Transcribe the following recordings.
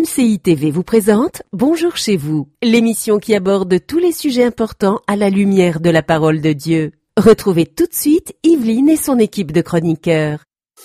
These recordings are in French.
MCI TV vous présente Bonjour chez vous, l'émission qui aborde tous les sujets importants à la lumière de la parole de Dieu. Retrouvez tout de suite Yveline et son équipe de chroniqueurs.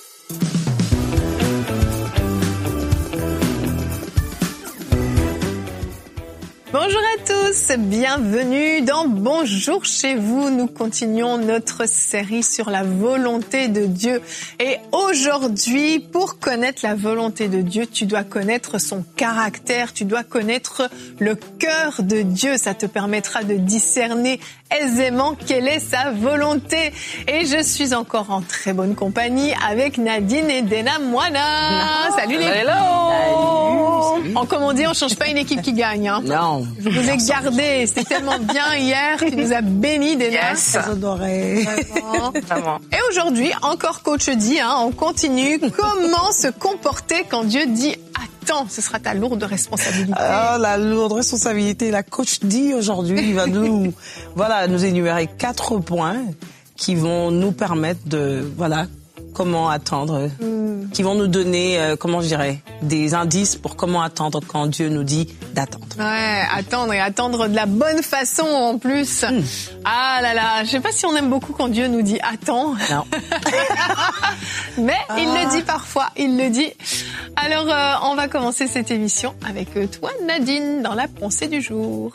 Bonjour à tous, bienvenue dans Bonjour chez vous. Nous continuons notre série sur la volonté de Dieu. Et aujourd'hui, pour connaître la volonté de Dieu, tu dois connaître son caractère, tu dois connaître le cœur de Dieu. Ça te permettra de discerner aisément quelle est sa volonté. Et je suis encore en très bonne compagnie avec Nadine et Dena Moana. Salut les filles. Salut. Comme on dit, on change pas une équipe qui gagne. Hein. Non. Je vous ai gardé. C'était tellement bien hier. Tu nous as bénis, Dena. Yes. Adoré. Vraiment. Et aujourd'hui, encore coach dit, on continue. Comment se comporter quand Dieu dit attends, ce sera ta lourde responsabilité. La lourde responsabilité. La coach dit aujourd'hui, il va nous énumérer 4 points qui vont nous permettre de, comment attendre, qui vont nous donner, des indices pour comment attendre quand Dieu nous dit d'attendre. Ouais, attendre et attendre de la bonne façon en plus. Ah là là, je sais pas si on aime beaucoup quand Dieu nous dit attends. Non. Mais il le dit parfois, il le dit. Alors, on va commencer cette émission avec toi, Nadine, dans la pensée du jour.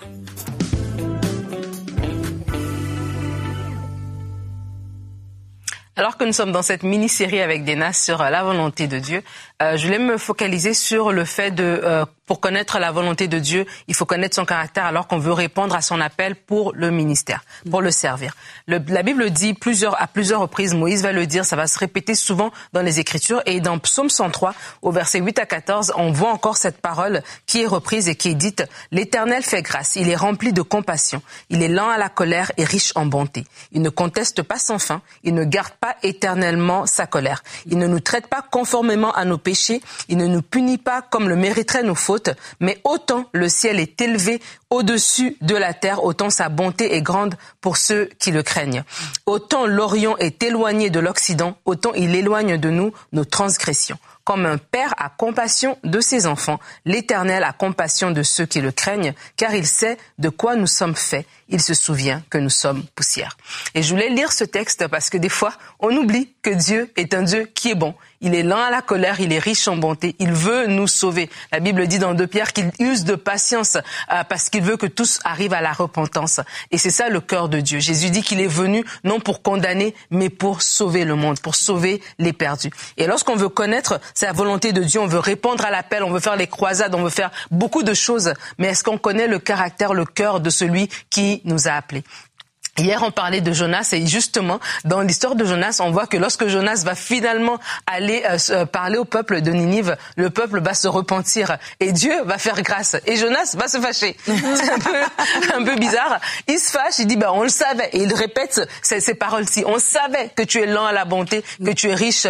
Alors que nous sommes dans cette mini-série avec Dena sur la volonté de Dieu, je voulais me focaliser sur le fait de, pour connaître la volonté de Dieu, il faut connaître son caractère alors qu'on veut répondre à son appel pour le ministère, pour le servir. La Bible dit à plusieurs reprises, Moïse va le dire, ça va se répéter souvent dans les Écritures, et dans Psaume 103, au verset 8 à 14, on voit encore cette parole qui est reprise et qui est dite « L'Éternel fait grâce, il est rempli de compassion, il est lent à la colère et riche en bonté. Il ne conteste pas sans fin, il ne garde pas éternellement sa colère. Il ne nous traite pas conformément à nos péchés, il ne nous punit pas comme le mériteraient nos fautes, mais autant le ciel est élevé au-dessus de la terre, autant sa bonté est grande pour ceux qui le craignent. Autant l'Orient est éloigné de l'Occident, autant il éloigne de nous nos transgressions. Comme un père a compassion de ses enfants, l'Éternel a compassion de ceux qui le craignent, car il sait de quoi nous sommes faits. Il se souvient que nous sommes poussière. Et je voulais lire ce texte parce que des fois, on oublie que Dieu est un Dieu qui est bon. Il est lent à la colère, il est riche en bonté, il veut nous sauver. La Bible dit dans 2 Pierre qu'il use de patience parce qu'il veut que tous arrivent à la repentance. Et c'est ça le cœur de Dieu. Jésus dit qu'il est venu non pour condamner, mais pour sauver le monde, pour sauver les perdus. Et lorsqu'on veut connaître sa volonté de Dieu, on veut répondre à l'appel, on veut faire les croisades, on veut faire beaucoup de choses. Mais est-ce qu'on connaît le caractère, le cœur de celui qui nous a appelés? Hier, on parlait de Jonas et justement, dans l'histoire de Jonas, on voit que lorsque Jonas va finalement aller parler au peuple de Ninive, le peuple va se repentir et Dieu va faire grâce. Et Jonas va se fâcher. C'est un peu bizarre. Il se fâche, il dit, on le savait. Et il répète ces paroles-ci. On savait que tu es lent à la bonté, que tu es riche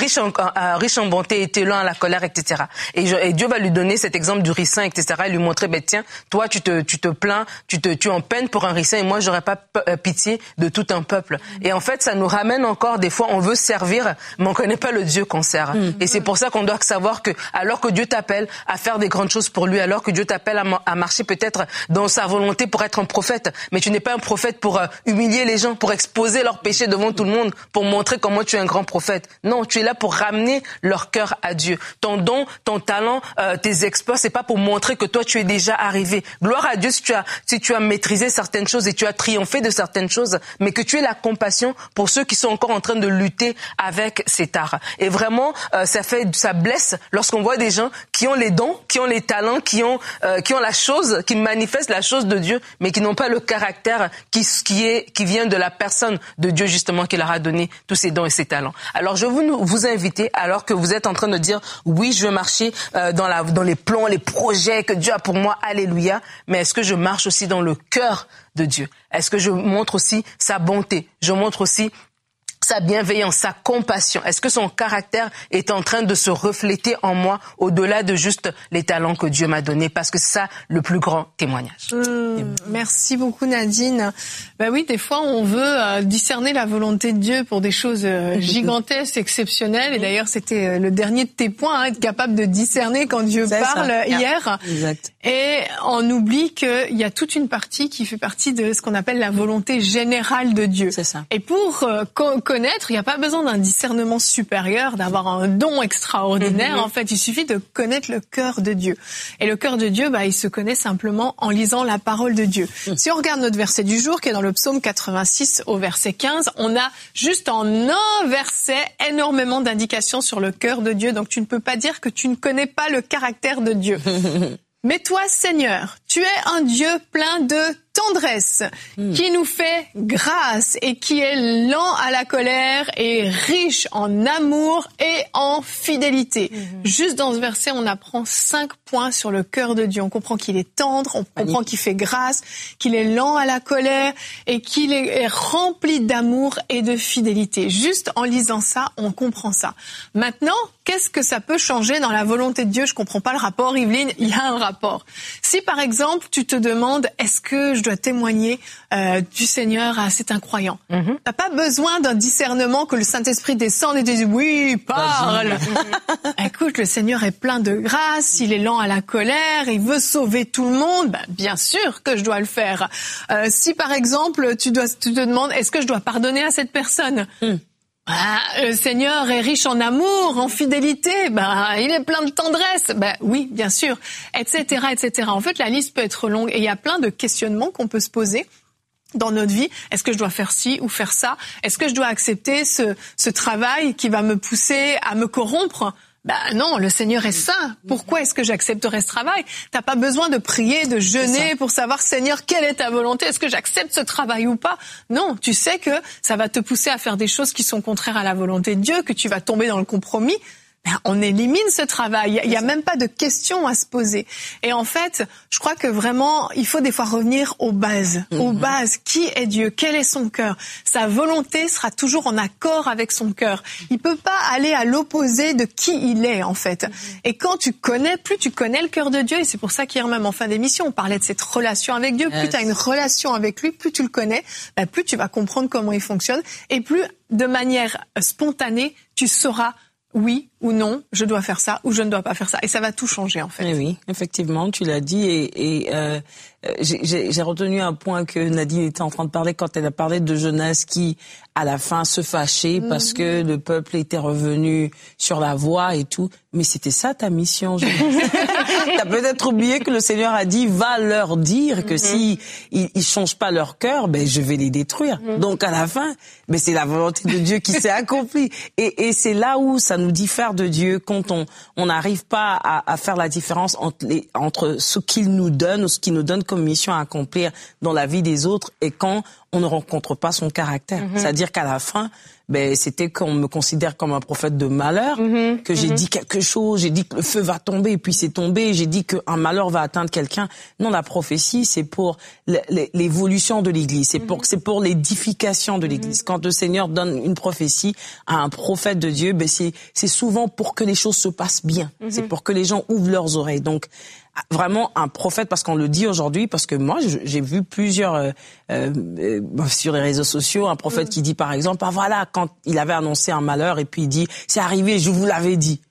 en bonté et tu es lent à la colère, etc. Et Dieu va lui donner cet exemple du ricin, etc. Et lui montrer, tiens, toi, tu te plains, tu es en peine pour un ricin et moi, j'aurais pas pitié de tout un peuple. Et en fait, ça nous ramène encore, des fois, on veut servir, mais on connaît pas le Dieu qu'on sert. Et c'est pour ça qu'on doit savoir que, alors que Dieu t'appelle à faire des grandes choses pour lui, alors que Dieu t'appelle à marcher peut-être dans sa volonté pour être un prophète, mais tu n'es pas un prophète pour humilier les gens, pour exposer leurs péchés devant tout le monde, pour montrer comment tu es un grand prophète. Non, tu es là pour ramener leur cœur à Dieu. Ton don, ton talent, tes exploits, c'est pas pour montrer que toi, tu es déjà arrivé. Gloire à Dieu si tu as maîtrisé certaines choses et tu as triomphé de certaines choses, mais que tu aies la compassion pour ceux qui sont encore en train de lutter avec cet art. Et vraiment, ça blesse lorsqu'on voit des gens qui ont les dons, qui ont les talents, qui ont la chose, qui manifestent la chose de Dieu, mais qui n'ont pas le caractère qui vient de la personne de Dieu justement qui leur a donné tous ces dons et ces talents. Alors je veux vous inviter, alors que vous êtes en train de dire oui, je veux marcher dans les plans, les projets que Dieu a pour moi, alléluia, mais est-ce que je marche aussi dans le cœur de Dieu? Est-ce que je montre aussi sa bonté? Je montre aussi sa bienveillance, sa compassion? Est-ce que son caractère est en train de se refléter en moi au-delà de juste les talents que Dieu m'a donnés? Parce que c'est ça le plus grand témoignage. Merci beaucoup Nadine. Ben oui, des fois on veut discerner la volonté de Dieu pour des choses gigantesques, exceptionnelles. Et d'ailleurs c'était le dernier de tes points, être capable de discerner quand Dieu parle hier. Exact. Et on oublie qu'il y a toute une partie qui fait partie de ce qu'on appelle la volonté générale de Dieu. C'est ça. Et pour connaître, il n'y a pas besoin d'un discernement supérieur, d'avoir un don extraordinaire. En fait, il suffit de connaître le cœur de Dieu. Et le cœur de Dieu, il se connaît simplement en lisant la parole de Dieu. Si on regarde notre verset du jour, qui est dans le psaume 86 au verset 15, on a juste en un verset énormément d'indications sur le cœur de Dieu. Donc tu ne peux pas dire que tu ne connais pas le caractère de Dieu. Mais toi, Seigneur, tu es un Dieu plein de tendresse, qui nous fait grâce et qui est lent à la colère et riche en amour et en fidélité. Juste dans ce verset, on apprend 5 points sur le cœur de Dieu. On comprend qu'il est tendre, on comprend qu'il fait grâce, qu'il est lent à la colère et qu'il est rempli d'amour et de fidélité. Juste en lisant ça, on comprend ça. Maintenant, qu'est-ce que ça peut changer dans la volonté de Dieu? Je comprends pas le rapport, Yveline. Il y a un rapport. Si par exemple, tu te demandes, est-ce que je dois témoigner du Seigneur à cet incroyant? T'as pas besoin d'un discernement que le Saint-Esprit descende et te dise oui, parle. Écoute, le Seigneur est plein de grâce, il est lent à la colère, il veut sauver tout le monde. Bien sûr que je dois le faire. Si par exemple, tu te demandes, est-ce que je dois pardonner à cette personne? Le Seigneur est riche en amour, en fidélité, il est plein de tendresse. Oui, bien sûr, etc., etc. En fait, la liste peut être longue et il y a plein de questionnements qu'on peut se poser dans notre vie. Est-ce que je dois faire ci ou faire ça? Est-ce que je dois accepter ce travail qui va me pousser à me corrompre? Non, le Seigneur est saint. Pourquoi est-ce que j'accepterais ce travail? T'as pas besoin de prier, de jeûner pour savoir, Seigneur, quelle est ta volonté? Est-ce que j'accepte ce travail ou pas? Non, tu sais que ça va te pousser à faire des choses qui sont contraires à la volonté de Dieu, que tu vas tomber dans le compromis. On élimine ce travail. Il y a même pas de questions à se poser. Et en fait, je crois que vraiment, il faut des fois revenir aux bases. Aux bases. Qui est Dieu? Quel est son cœur? Sa volonté sera toujours en accord avec son cœur. Il peut pas aller à l'opposé de qui il est, en fait. Et quand plus tu connais le cœur de Dieu, et c'est pour ça qu'hier même en fin d'émission, on parlait de cette relation avec Dieu. Plus tu as une relation avec lui, plus tu le connais, plus tu vas comprendre comment il fonctionne. Et plus, de manière spontanée, tu sauras oui ou non, je dois faire ça ou je ne dois pas faire ça. Et ça va tout changer, en fait. Et oui, effectivement, tu l'as dit. Et j'ai retenu un point que Nadine était en train de parler quand elle a parlé de jeunesse qui, à la fin, se fâchait parce que le peuple était revenu sur la voie et tout. Mais c'était ça ta mission, jeunesse. T'as peut-être oublié que le Seigneur a dit, va leur dire que si ils changent pas leur cœur, je vais les détruire. Donc à la fin, c'est la volonté de Dieu qui s'est accomplie. Et c'est là où ça nous diffère de Dieu, quand on n'arrive pas à faire la différence entre ce qu'il nous donne ou ce qu'il nous donne comme mission à accomplir dans la vie des autres et quand on ne rencontre pas son caractère. C'est-à-dire qu'à la fin, c'était qu'on me considère comme un prophète de malheur, que j'ai dit quelque chose, j'ai dit que le feu va tomber, et puis c'est tombé, j'ai dit qu'un malheur va atteindre quelqu'un. Non, la prophétie, c'est pour l'évolution de l'Église, c'est pour l'édification de l'Église. Quand le Seigneur donne une prophétie à un prophète de Dieu, c'est souvent pour que les choses se passent bien, c'est pour que les gens ouvrent leurs oreilles. Donc, vraiment un prophète, parce qu'on le dit aujourd'hui, parce que moi j'ai vu plusieurs sur les réseaux sociaux, un prophète qui dit par exemple, voilà, quand il avait annoncé un malheur et puis il dit, c'est arrivé, je vous l'avais dit.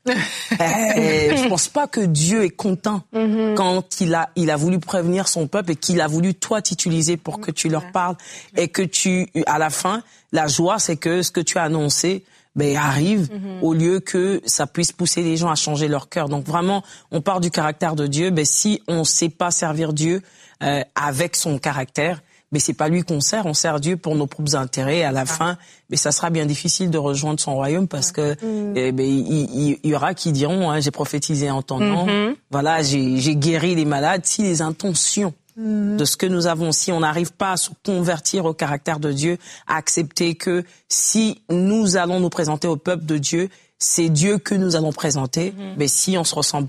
Je pense pas que Dieu est content quand il a voulu prévenir son peuple et qu'il a voulu toi t'utiliser pour que tu leur parles et que à la fin, la joie c'est que ce que tu as annoncé arrive au lieu que ça puisse pousser les gens à changer leur cœur. Donc vraiment, on part du caractère de Dieu. Si on sait pas servir Dieu avec son caractère, c'est pas lui qu'on sert. On sert Dieu pour nos propres intérêts. Et à la fin, ça sera bien difficile de rejoindre son royaume parce que il y aura qui diront, j'ai prophétisé en ton nom. Voilà, j'ai guéri les malades. Si les intentions de ce que nous avons, si on n'arrive pas à se convertir au caractère de Dieu, à accepter que si nous allons nous présenter au peuple de Dieu, c'est Dieu que nous allons présenter, si on se ressemble pas,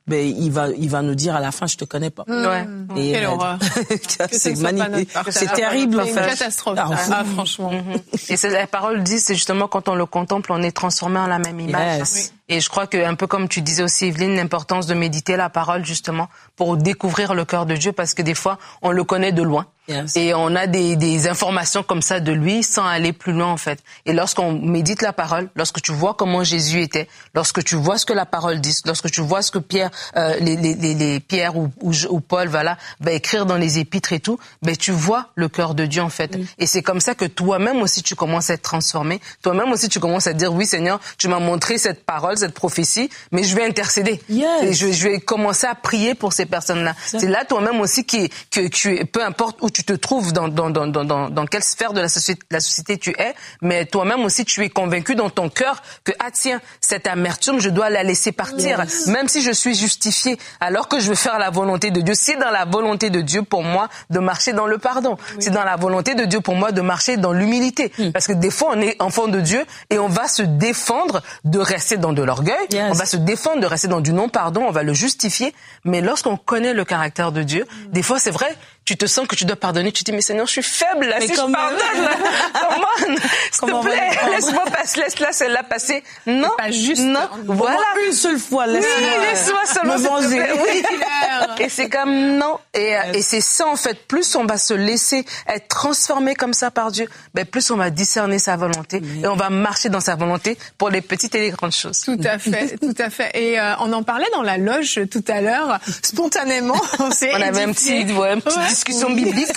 ben il va nous dire à la fin, je te connais pas. Ouais. Et, quelle horreur. c'est magnifique. C'est terrible, en C'est fait. une catastrophe. Franchement. Et la parole dit, c'est justement quand on le contemple, on est transformé en la même image. Yes. Oui. Et je crois que, un peu comme tu disais aussi, Evelyne, l'importance de méditer la parole, justement, pour découvrir le cœur de Dieu, parce que des fois, on le connaît de loin. Yes. Et on a des informations comme ça de lui sans aller plus loin, en fait. Et lorsqu'on médite la parole, lorsque tu vois comment Jésus était, lorsque tu vois ce que la parole dit, lorsque tu vois ce que Pierre, les Pierre ou Paul, voilà, va écrire dans les épîtres et tout, ben, tu vois le cœur de Dieu, en fait. Mm. Et c'est comme ça que toi-même aussi, tu commences à être transformé. Toi-même aussi, tu commences à dire, oui, Seigneur, tu m'as montré cette parole, cette prophétie, mais je vais intercéder. Yes. Et je vais commencer à prier pour ces personnes-là. C'est là toi-même aussi que tu es, peu importe où tu te trouves, dans quelle sphère de la société tu es, mais toi-même aussi tu es convaincu dans ton cœur que, ah tiens, cette amertume, je dois la laisser partir. Yes. Même si je suis justifié, alors que je veux faire la volonté de Dieu. C'est dans la volonté de Dieu pour moi de marcher dans le pardon. Oui. C'est dans la volonté de Dieu pour moi de marcher dans l'humilité. Parce que des fois, on est enfant de Dieu et on va se défendre de rester dans de l'orgueil. Yes. On va se défendre de rester dans du non-pardon. On va le justifier. Mais lorsqu'on connaît le caractère de Dieu, des fois, c'est vrai, tu te sens que tu dois pardonner. Tu te dis, mais Seigneur, je suis faible, là. Mais si je pardonne, là, s'il te plaît, laisse-la celle-là passer. Non. C'est pas juste. Non. Voilà. Une seule fois, laisse-moi seulement, me venger. Oui. Et c'est comme, non. Et c'est ça, en fait. Plus on va se laisser être transformé comme ça par Dieu, ben, plus on va discerner sa volonté et on va marcher dans sa volonté pour les petites et les grandes choses. Tout à fait, tout à fait. Et on en parlait dans la loge tout à l'heure, spontanément. On avait une petite discussion biblique.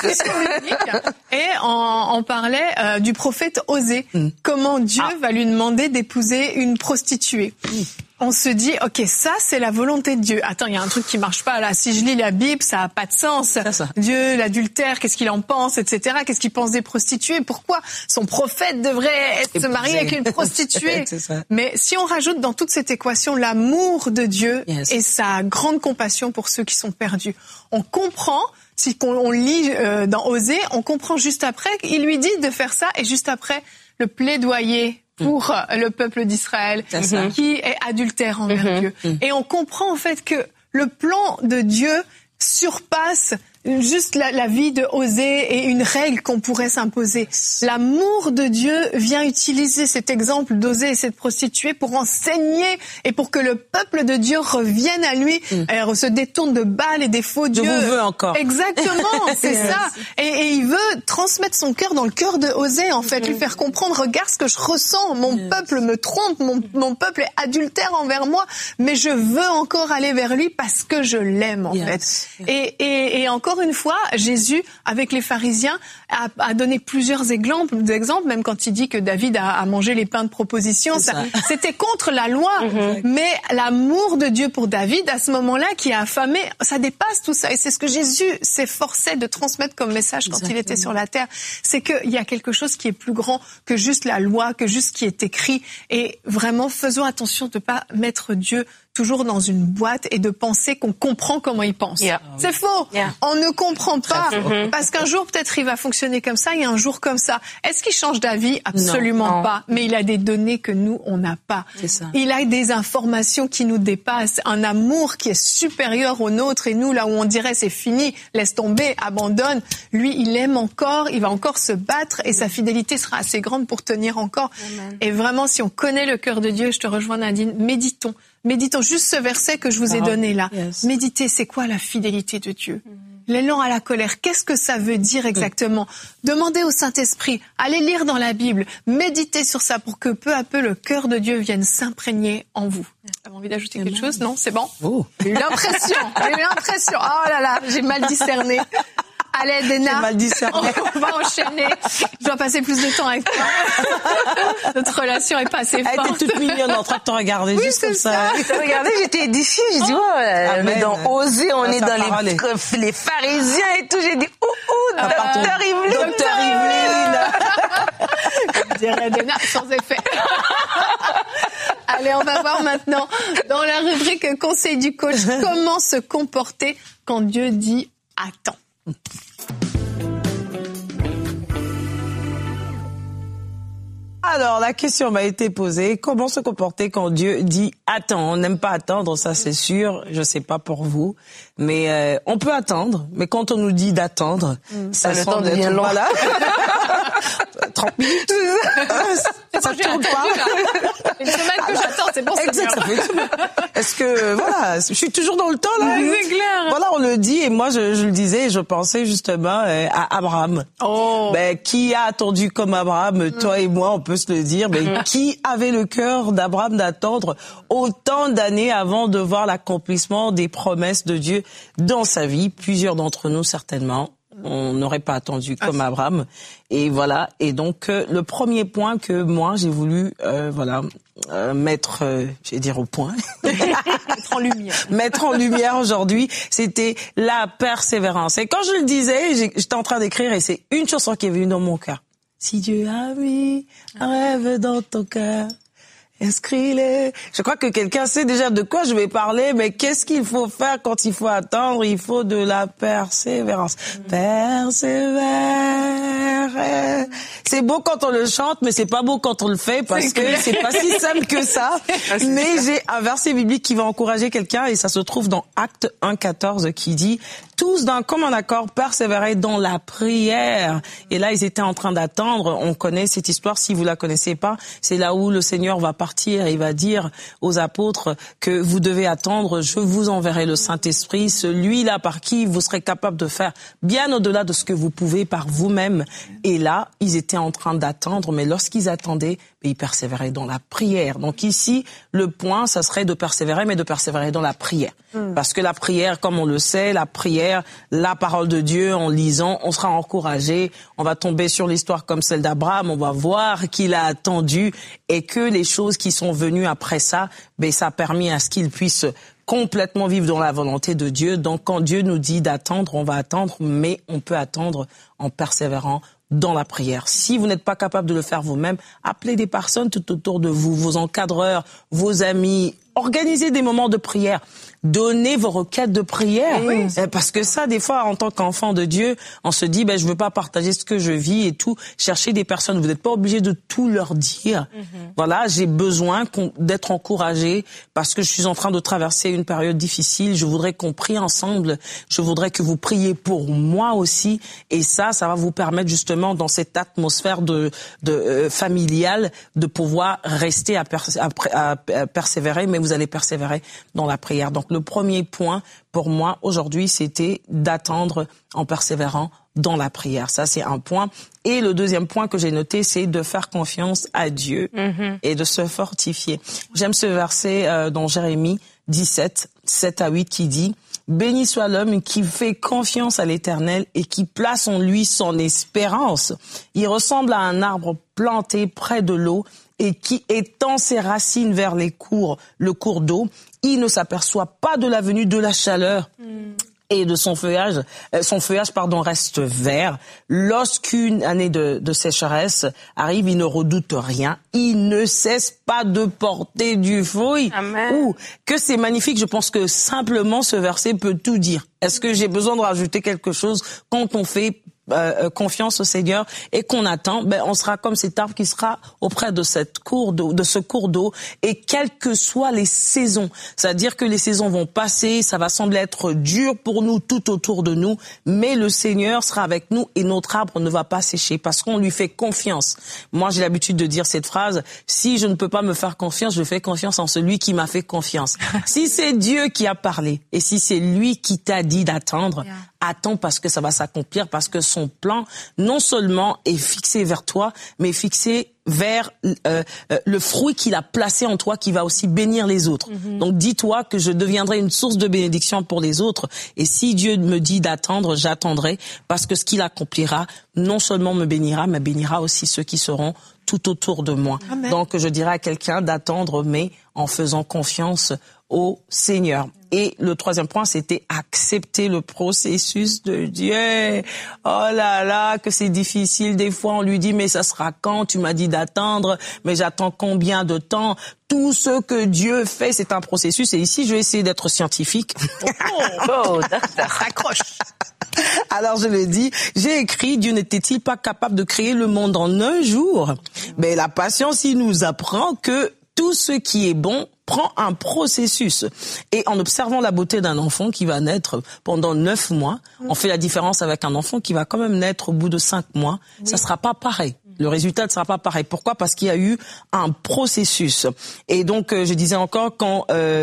Et on parlait du prophète Osée. Comment Dieu va lui demander d'épouser une prostituée. On se dit, ok, ça c'est la volonté de Dieu. Attends, il y a un truc qui marche pas là. Si je lis la Bible, ça a pas de sens. Ça. Dieu, l'adultère, qu'est-ce qu'il en pense, etc. Qu'est-ce qu'il pense des prostituées? Pourquoi son prophète devrait se marier avec une prostituée? Mais si on rajoute dans toute cette équation l'amour de Dieu et sa grande compassion pour ceux qui sont perdus, on comprend. Si on lit dans Osée, on comprend juste après qu'il lui dit de faire ça et juste après le plaidoyer pour le peuple d'Israël qui est adultère envers Dieu. Et on comprend en fait que le plan de Dieu surpasse juste la vie de Osée et une règle qu'on pourrait s'imposer. L'amour de Dieu vient utiliser cet exemple d'Osée et cette prostituée pour enseigner et pour que le peuple de Dieu revienne à lui, se détourne de Baal et des faux dieux. Je vous veux encore. Exactement, c'est ça. Et il veut transmettre son cœur dans le cœur de Osée, en fait, lui faire comprendre, regarde ce que je ressens, mon peuple me trompe, mon peuple est adultère envers moi, mais je veux encore aller vers lui parce que je l'aime, en fait. Et encore une fois, Jésus, avec les pharisiens, a donné plusieurs exemples, même quand il dit que David a mangé les pains de proposition. C'était contre la loi, mais l'amour de Dieu pour David, à ce moment-là, qui a affamé, ça dépasse tout ça. Et c'est ce que Jésus s'efforçait de transmettre comme message quand il était sur la terre. C'est qu'il y a quelque chose qui est plus grand que juste la loi, que juste ce qui est écrit. Et vraiment, faisons attention de ne pas mettre Dieu toujours dans une boîte et de penser qu'on comprend comment il pense. C'est faux. On ne comprend pas. Parce qu'un jour, peut-être, il va fonctionner comme ça et un jour comme ça. Est-ce qu'il change d'avis? Absolument pas. Mais il a des données que nous, on n'a pas. Il a des informations qui nous dépassent. Un amour qui est supérieur au nôtre. Et nous, là où on dirait c'est fini, laisse tomber, abandonne. Lui, il aime encore. Il va encore se battre et sa fidélité sera assez grande pour tenir encore. Amen. Et vraiment, si on connaît le cœur de Dieu, je te rejoins, Nadine, méditons juste ce verset que je vous ai donné là. Méditez, c'est quoi la fidélité de Dieu? L'élan à la colère, qu'est-ce que ça veut dire exactement? Demandez au Saint-Esprit, allez lire dans la Bible, méditez sur ça pour que peu à peu le cœur de Dieu vienne s'imprégner en vous. T'as envie d'ajouter quelque chose? Non, c'est bon? J'ai eu l'impression. Oh là là, j'ai mal discerné. Allez, Déna, on va enchaîner. Je dois passer plus de temps avec toi. Notre relation est pas assez forte. Elle était toute mignonne en train de te regarder, juste comme ça. Regardez, j'étais édifiée. J'ai dit, on est dans Osée, on est dans les pharisiens et tout. J'ai dit, docteur Yveline. Comme dirait Déna, sans effet. Allez, on va voir maintenant, dans la rubrique Conseil du coach, comment se comporter quand Dieu dit « attends ». Alors, la question m'a été posée, comment se comporter quand Dieu dit « attends ». On n'aime pas attendre, ça c'est sûr, je sais pas pour vous, mais on peut attendre, mais quand on nous dit d'attendre, ça le temps semble devient être long. voilà. 30 minutes, ça tourne pas. Une semaine que j'attends, c'est bon, c'est Exact, ça fait tout. Est-ce que, voilà, je suis toujours dans le temps, là. C'est clair. Voilà, on le dit, et moi, je le disais, et je pensais justement à Abraham. Oh. Qui a attendu comme Abraham, toi et moi, on peut se le dire, qui avait le cœur d'Abraham d'attendre autant d'années avant de voir l'accomplissement des promesses de Dieu dans sa vie? Plusieurs d'entre nous, certainement. On n'aurait pas attendu comme Abraham. Et voilà. Et donc, le premier point que moi, j'ai voulu, mettre, au point. Mettre en lumière. Mettre en lumière aujourd'hui, c'était la persévérance. Et quand je le disais, j'étais en train d'écrire et c'est une chanson qui est venue dans mon cœur. Si Dieu a mis un rêve dans ton cœur, inscris-le. Je crois que quelqu'un sait déjà de quoi je vais parler, mais qu'est-ce qu'il faut faire quand il faut attendre? Il faut de la persévérance. Persévérer. C'est beau quand on le chante, mais c'est pas beau quand on le fait parce que c'est pas si simple que ça. Mais j'ai un verset biblique qui va encourager quelqu'un et ça se trouve dans Actes 1:14 qui dit tous d'un commun accord persévérer dans la prière. Et là, ils étaient en train d'attendre. On connaît cette histoire. Si vous la connaissez pas, c'est là où le Seigneur va partir et il va dire aux apôtres que vous devez attendre. Je vous enverrai le Saint-Esprit, celui-là par qui vous serez capable de faire bien au-delà de ce que vous pouvez par vous-même. Et là, ils étaient en train d'attendre, mais lorsqu'ils attendaient, ils persévéraient dans la prière. Donc ici, le point, ça serait de persévérer, mais de persévérer dans la prière. Parce que la prière, comme on le sait, la prière, la parole de Dieu, en lisant, on sera encouragé. On va tomber sur l'histoire comme celle d'Abraham. On va voir qu'il a attendu et que les choses qui sont venues après ça, ça a permis à ce qu'il puisse complètement vivre dans la volonté de Dieu. Donc quand Dieu nous dit d'attendre, on va attendre, mais on peut attendre en persévérant dans la prière. Si vous n'êtes pas capable de le faire vous-même, appelez des personnes tout autour de vous, vos encadreurs, vos amis, organisez des moments de prière. Donnez vos requêtes de prière. Oui. Parce que ça, des fois, en tant qu'enfant de Dieu, on se dit, je veux pas partager ce que je vis et tout. Cherchez des personnes. Vous n'êtes pas obligé de tout leur dire. Voilà, j'ai besoin d'être encouragé parce que je suis en train de traverser une période difficile. Je voudrais qu'on prie ensemble. Je voudrais que vous priez pour moi aussi. Et ça va vous permettre justement dans cette atmosphère de familiale de pouvoir rester à persévérer, mais vous allez persévérer dans la prière. Donc le premier point pour moi aujourd'hui, c'était d'attendre en persévérant dans la prière. Ça, c'est un point. Et le deuxième point que j'ai noté, c'est de faire confiance à Dieu et de se fortifier. J'aime ce verset dans Jérémie 17, 7-8 qui dit « Béni soit l'homme qui fait confiance à l'Éternel et qui place en lui son espérance. Il ressemble à un arbre planté près de l'eau et qui étend ses racines vers le cours d'eau. Il ne s'aperçoit pas de la venue de la chaleur. Et de son feuillage reste vert. Lorsqu'une année de sécheresse arrive, il ne redoute rien. Il ne cesse pas de porter du fruit. Amen. Ouh, que c'est magnifique. Je pense que simplement ce verset peut tout dire. Est-ce que j'ai besoin de rajouter quelque chose quand on fait confiance au Seigneur et qu'on attend, on sera comme cet arbre qui sera auprès de ce cours d'eau et quelles que soient les saisons, c'est-à-dire que les saisons vont passer, ça va sembler être dur pour nous tout autour de nous, mais le Seigneur sera avec nous et notre arbre ne va pas sécher parce qu'on lui fait confiance. Moi, j'ai l'habitude de dire cette phrase, si je ne peux pas me faire confiance, je fais confiance en celui qui m'a fait confiance. Si c'est Dieu qui a parlé et si c'est lui qui t'a dit d'attendre, attends parce que ça va s'accomplir, parce que son plan non seulement est fixé vers toi, mais fixé vers le fruit qu'il a placé en toi qui va aussi bénir les autres. Donc dis-toi que je deviendrai une source de bénédiction pour les autres et si Dieu me dit d'attendre, j'attendrai parce que ce qu'il accomplira non seulement me bénira, mais bénira aussi ceux qui seront tout autour de moi. Amen. Donc je dirais à quelqu'un d'attendre mais en faisant confiance au Seigneur. Et le troisième point, c'était accepter le processus de Dieu. Oh là là, que c'est difficile. Des fois, on lui dit, mais ça sera quand? Tu m'as dit d'attendre, mais j'attends combien de temps? Tout ce que Dieu fait, c'est un processus. Et ici, je vais essayer d'être scientifique. Oh, docteur. Accroche. Alors je le dis, j'ai écrit, Dieu n'était-il pas capable de créer le monde en un jour? Mais la patience, il nous apprend que tout ce qui est bon prend un processus. Et en observant la beauté d'un enfant qui va naître pendant 9 mois, on fait la différence avec un enfant qui va quand même naître au bout de 5 mois. Ça sera pas pareil. Le résultat ne sera pas pareil. Pourquoi? Parce qu'il y a eu un processus. Et donc, je disais encore, quand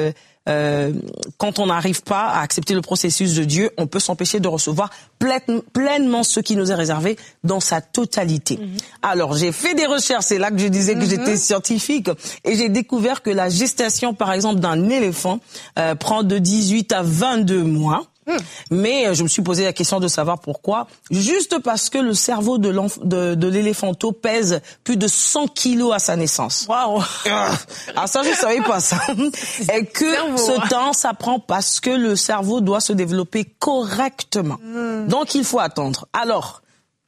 on n'arrive pas à accepter le processus de Dieu, on peut s'empêcher de recevoir pleinement ce qui nous est réservé dans sa totalité. Alors, j'ai fait des recherches, c'est là que je disais que j'étais scientifique, et j'ai découvert que la gestation, par exemple, d'un éléphant prend de 18 à 22 mois. Mais je me suis posé la question de savoir pourquoi. Juste parce que le cerveau de l'éléphanteau pèse plus de 100 kilos à sa naissance. Waouh. Alors ça, je savais pas ça. Et que ce temps, ça prend parce que le cerveau doit se développer correctement. Donc il faut attendre. Alors,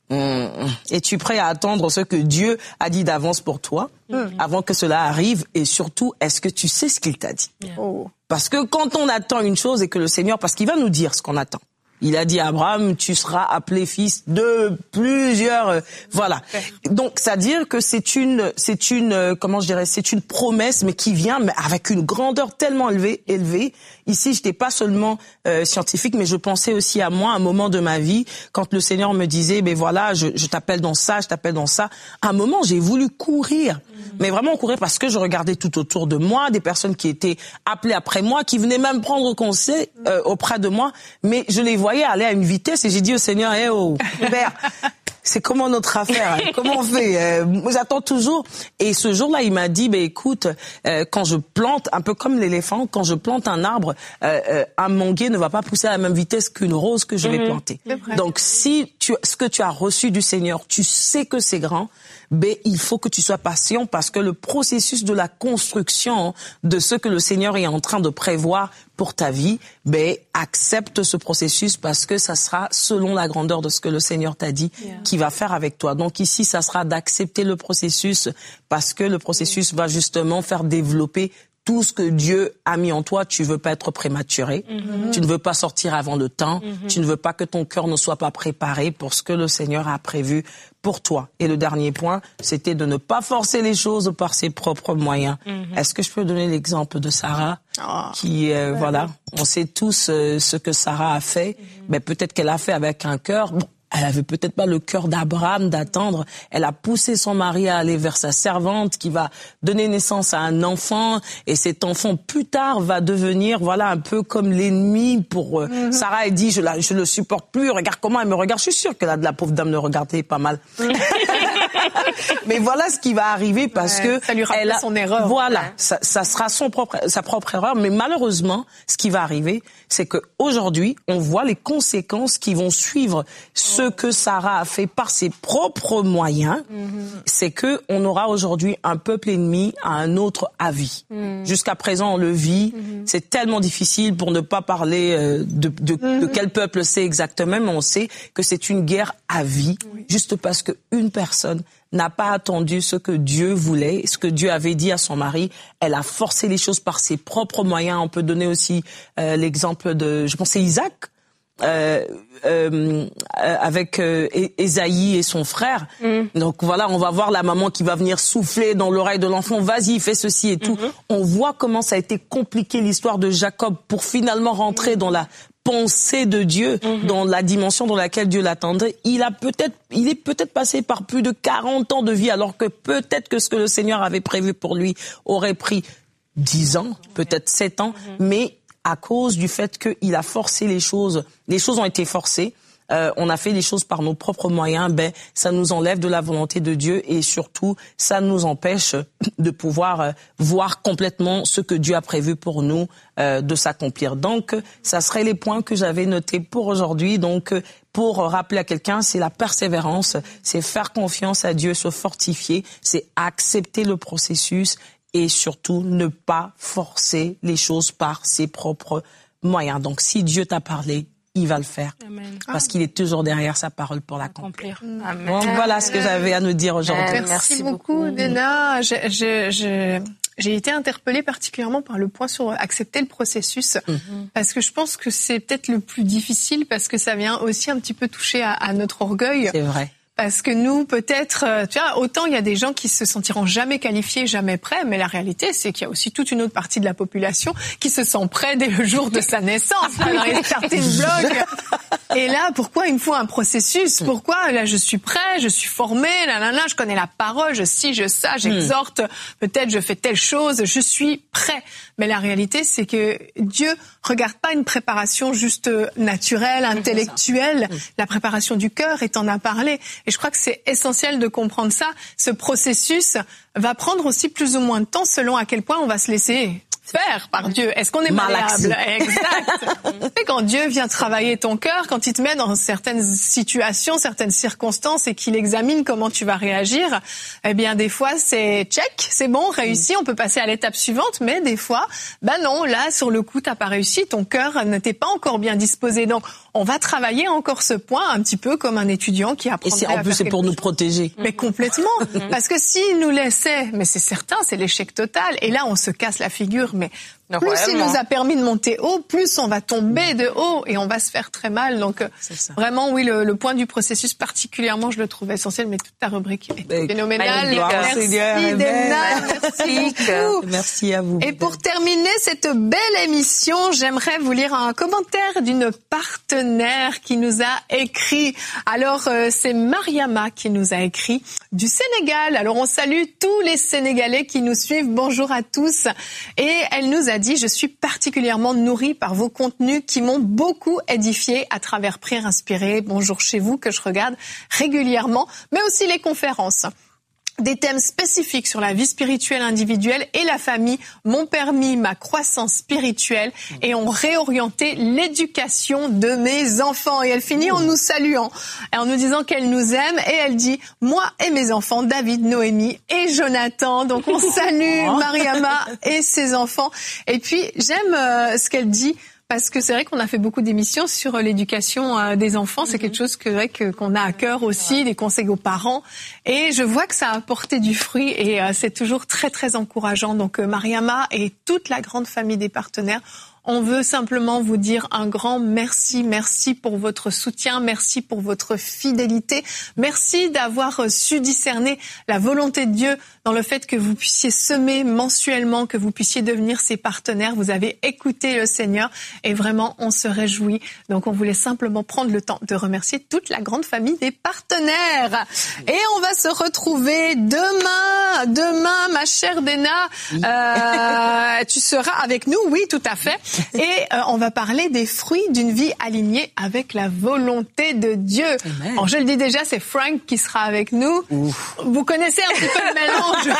es-tu prêt à attendre ce que Dieu a dit d'avance pour toi, avant que cela arrive? Et surtout, est-ce que tu sais ce qu'il t'a dit? Parce que quand on attend une chose et que le Seigneur, parce qu'il va nous dire ce qu'on attend. Il a dit à Abraham, tu seras appelé fils de plusieurs, voilà. Donc, c'est-à-dire que c'est une, comment je dirais, c'est une promesse, mais qui vient, mais avec une grandeur tellement élevée. Ici, j'étais pas seulement scientifique, mais je pensais aussi à moi, à un moment de ma vie, quand le Seigneur me disait, ben voilà, je t'appelle dans ça, je t'appelle dans ça. À un moment, j'ai voulu courir, mais vraiment courir parce que je regardais tout autour de moi, des personnes qui étaient appelées après moi, qui venaient même prendre conseil auprès de moi, mais je les voyais aller à une vitesse et j'ai dit au Seigneur, Père, c'est comment notre affaire, hein? Comment on fait? J'attends toujours. Et ce jour-là, il m'a dit, écoute, quand je plante, un peu comme l'éléphant, quand je plante un arbre, un manguier ne va pas pousser à la même vitesse qu'une rose que je vais planter. Donc, si ce que tu as reçu du Seigneur, tu sais que c'est grand, il faut que tu sois patient parce que le processus de la construction de ce que le Seigneur est en train de prévoir pour ta vie, accepte ce processus parce que ça sera selon la grandeur de ce que le Seigneur t'a dit qu'il va faire avec toi. Donc ici, ça sera d'accepter le processus parce que le processus va justement faire développer tout ce que Dieu a mis en toi. Tu veux pas être prématuré, tu ne veux pas sortir avant le temps, tu ne veux pas que ton cœur ne soit pas préparé pour ce que le Seigneur a prévu pour toi. Et le dernier point, c'était de ne pas forcer les choses par ses propres moyens. Est-ce que je peux donner l'exemple de Sarah qui, voilà, on sait tous ce que Sarah a fait, mais peut-être qu'elle a fait avec un cœur. Elle avait peut-être pas le cœur d'Abraham d'attendre. Elle a poussé son mari à aller vers sa servante qui va donner naissance à un enfant. Et cet enfant, plus tard, va devenir, voilà, un peu comme l'ennemi pour Sarah. Elle dit, je le supporte plus. Regarde comment elle me regarde. Je suis sûre que la pauvre dame le regardait pas mal. Mais voilà ce qui va arriver parce que ça lui rappelle son erreur. Voilà, ça sera sa propre erreur. Mais malheureusement, ce qui va arriver, c'est que aujourd'hui, on voit les conséquences qui vont suivre ce que Sarah a fait par ses propres moyens. C'est que on aura aujourd'hui un peuple ennemi à un autre avis. Jusqu'à présent, on le vit. C'est tellement difficile pour ne pas parler de quel peuple c'est exactement, mais on sait que c'est une guerre à vie, juste parce que une personne n'a pas attendu ce que Dieu voulait, ce que Dieu avait dit à son mari. Elle a forcé les choses par ses propres moyens. On peut donner aussi l'exemple de, je pense, c'est Isaac, avec Ésaïe et son frère. Donc voilà, on va voir la maman qui va venir souffler dans l'oreille de l'enfant. Vas-y, fais ceci et tout. On voit comment ça a été compliqué l'histoire de Jacob pour finalement rentrer dans la pensée de Dieu, dans la dimension dans laquelle Dieu l'attendait. Il est peut-être passé par plus de 40 ans de vie, alors que peut-être que ce que le Seigneur avait prévu pour lui aurait pris 10 ans, peut-être 7 ans, mais à cause du fait qu'il a forcé les choses ont été forcées. On a fait les choses par nos propres moyens, ça nous enlève de la volonté de Dieu et surtout, ça nous empêche de pouvoir voir complètement ce que Dieu a prévu pour nous de s'accomplir. Donc, ça serait les points que j'avais notés pour aujourd'hui. Donc, pour rappeler à quelqu'un, c'est la persévérance, c'est faire confiance à Dieu, se fortifier, c'est accepter le processus et surtout ne pas forcer les choses par ses propres moyens. Donc, si Dieu t'a parlé, il va le faire. Amen. Parce qu'il est toujours derrière sa parole pour l'accomplir. Amen. Donc, voilà ce que j'avais à nous dire aujourd'hui. Merci beaucoup, Nena. J'ai été interpellée particulièrement par le point sur accepter le processus, parce que je pense que c'est peut-être le plus difficile, parce que ça vient aussi un petit peu toucher à notre orgueil. C'est vrai. Parce que nous, peut-être, tu vois, autant il y a des gens qui se sentiront jamais qualifiés, jamais prêts, mais la réalité, c'est qu'il y a aussi toute une autre partie de la population qui se sent prêt dès le jour de sa naissance, là, dans les starting blocks. Et là, pourquoi il me faut un processus? Pourquoi, là, je suis prêt, je suis formé, je connais la parole, je ça, j'exhorte, peut-être je fais telle chose, je suis prêt. Mais la réalité, c'est que Dieu regarde pas une préparation juste naturelle, intellectuelle. La préparation du cœur, et t'en as parlé. Et je crois que c'est essentiel de comprendre ça. Ce processus va prendre aussi plus ou moins de temps selon à quel point on va se laisser faire par Dieu. Est-ce qu'on est malléable? Exact. Et quand Dieu vient travailler ton cœur, quand il te met dans certaines situations, certaines circonstances et qu'il examine comment tu vas réagir, eh bien des fois c'est check, c'est bon, réussi, on peut passer à l'étape suivante, mais des fois, non, là sur le coup t'as pas réussi, ton cœur n'était pas encore bien disposé. Donc on va travailler encore ce point un petit peu comme un étudiant qui apprendrait à faire en plus c'est pour nous protéger. Mais complètement. Parce que s'il nous laissait, mais c'est certain, c'est l'échec total. Et là on se casse la figure. Mais plus il nous a permis de monter haut, plus on va tomber de haut et on va se faire très mal. Donc vraiment, oui, le point du processus particulièrement, je le trouve essentiel. Mais toute ta rubrique est phénoménale. Merci, Déna. Merci beaucoup. Merci à vous. Et pour terminer cette belle émission, j'aimerais vous lire un commentaire d'une partenaire qui nous a écrit. Alors, c'est Mariama qui nous a écrit du Sénégal. Alors, on salue tous les Sénégalais qui nous suivent. Bonjour à tous. Et elle nous a dit « Je suis particulièrement nourrie par vos contenus qui m'ont beaucoup édifiée à travers Prière Inspirée, Bonjour chez vous, que je regarde régulièrement, mais aussi les conférences. » Des thèmes spécifiques sur la vie spirituelle individuelle et la famille m'ont permis ma croissance spirituelle et ont réorienté l'éducation de mes enfants. Et elle finit en nous saluant et en nous disant qu'elle nous aime. Et elle dit « Moi et mes enfants, David, Noémie et Jonathan. » Donc on salue Mariama et ses enfants. Et puis j'aime ce qu'elle dit. Parce que c'est vrai qu'on a fait beaucoup d'émissions sur l'éducation des enfants. C'est quelque chose qu'on a à cœur aussi, des conseils aux parents. Et je vois que ça a apporté du fruit et c'est toujours très, très encourageant. Donc, Mariama et toute la grande famille des partenaires, on veut simplement vous dire un grand merci. Merci pour votre soutien. Merci pour votre fidélité. Merci d'avoir su discerner la volonté de Dieu dans le fait que vous puissiez semer mensuellement, que vous puissiez devenir ses partenaires. Vous avez écouté le Seigneur et vraiment, on se réjouit. Donc, on voulait simplement prendre le temps de remercier toute la grande famille des partenaires. Et on va se retrouver demain, ma chère Déna. Tu seras avec nous, oui, tout à fait. Et on va parler des fruits d'une vie alignée avec la volonté de Dieu. Amen. Alors, je le dis déjà, c'est Frank qui sera avec nous. Ouf. Vous connaissez un petit peu le mélange.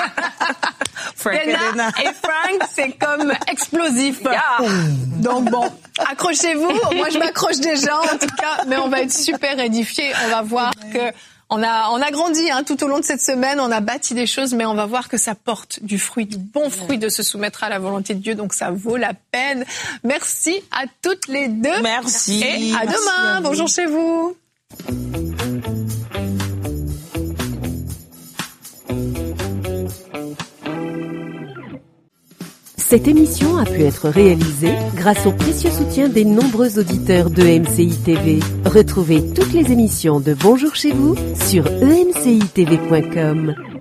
Déna et Frank, c'est comme explosif. Yeah. Donc bon, accrochez-vous. Moi, je m'accroche déjà, en tout cas. Mais on va être super édifiés. On va voir que on a grandi tout au long de cette semaine, on a bâti des choses, mais on va voir que ça porte du fruit, du bon fruit de se soumettre à la volonté de Dieu, donc ça vaut la peine. Merci à toutes les deux. Merci. Et à demain. Bonjour chez vous. Cette émission a pu être réalisée grâce au précieux soutien des nombreux auditeurs de MCI TV. Retrouvez toutes les émissions de Bonjour chez vous sur emcitv.com.